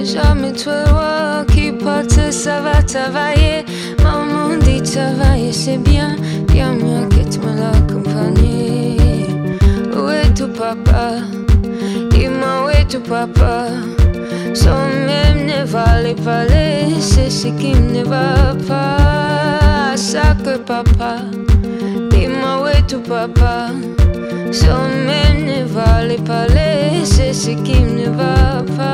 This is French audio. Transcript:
jamais toi roi qui porte, ça va travailler. Maman dit travailler c'est bien, bien mieux que tu me l'accompagnes. Où est ton papa? Dis-moi où est ton papa? Son même ne valait pas c'est ce qui ne va pas. Sacre papa, dis-moi où est ton papa? Son même ne valait pas c'est ce qui ne va pas.